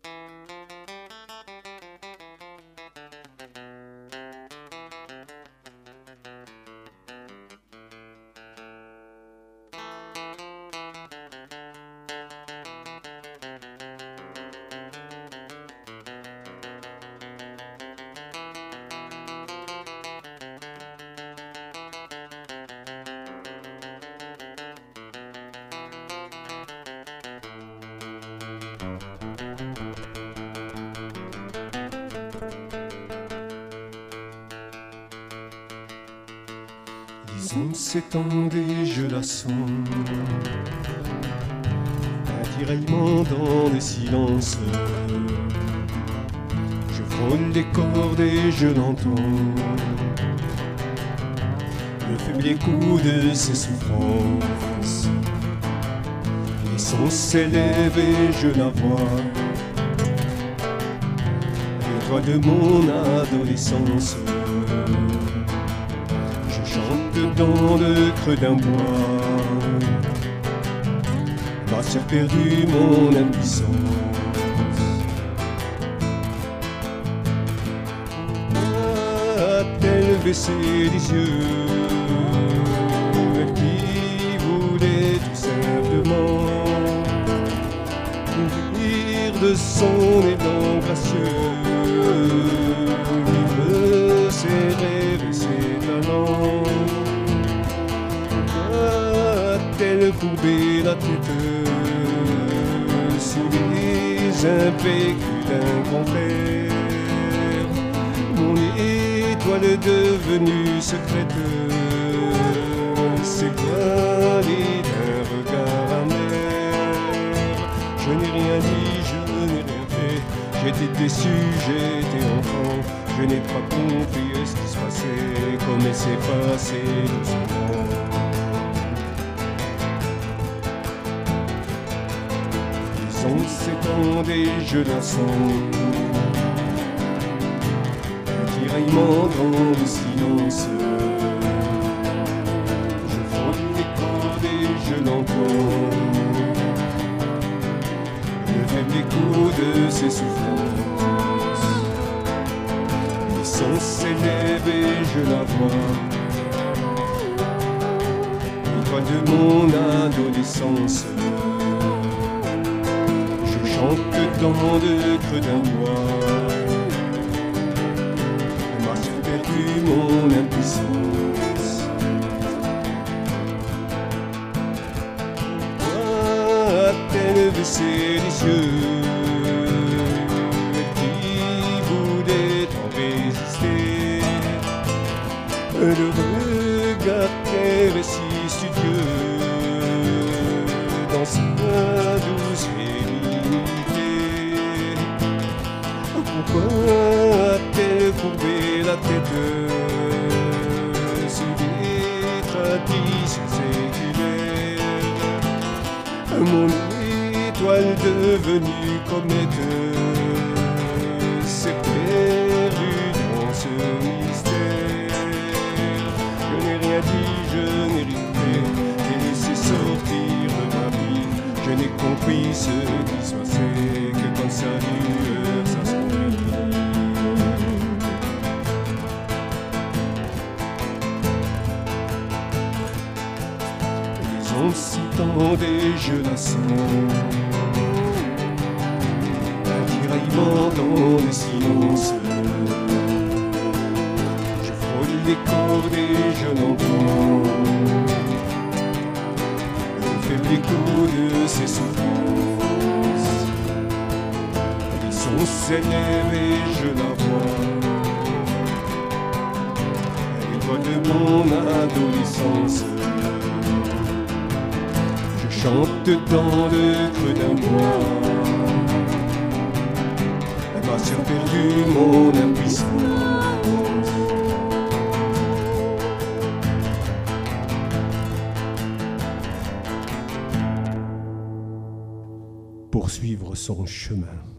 Disons s'étendait, je la sens, un tiraillement dans le silence. Je frôle les cordes et je l'entends, le faible écho de ses souffrances. Les sons s'élèvent et je la vois, les voix de mon adolescence. Dans le creux d'un bois, ma sœur perdue, mon impuissance. A-t-elle baissé les yeux, elle qui voulait tout simplement rire de son élan gracieux, vivre ses rêves et ses talents? A-t-elle courbé la tête sous les impécus d'un grand frère? Mon étoile devenue secrète s'éloigne d'un regard amer. Je n'ai rien dit, je n'ai rien fait, j'étais déçu, j'étais enfant. Je n'ai pas compris ce qui se passait, comme elle s'est passée doucement. On s'étendait, je la sens, un tiraillement dans le silence. Je frôle les cordes et je l'entends, le faible écho de ses souffrances. Les sons s'élèvent et je la vois, l'étoile de mon adolescence. Chante dans le creux d'un bois, ma sœur perdue, mon impuissance. A-t-elle baissé les yeux, elle qui voulait en résister? Le regard clair et si studieux dans sa douce pourquoi a-t-elle courbé la tête sous les traditions séculaires? Mon étoile devenue comète s'est perdue dans ce mystère. Je n'ai rien dit, je n'ai rien fait, j'ai laissé sortir de ma vie. Je n'ai compris ce qui se passait que quand sa lueur s'assombrit. Les ondes s'étendaient, je la sens, un tiraillement dans le silence. Je frôle les cordes et je l'entends, le faible écho de ses souffrances. Les sons s'élèvent et je la vois, elle voit de mon adolescence. Je chante dans le creux d'un bois, ma sœur perdue, mon impuissance. Poursuivre son chemin.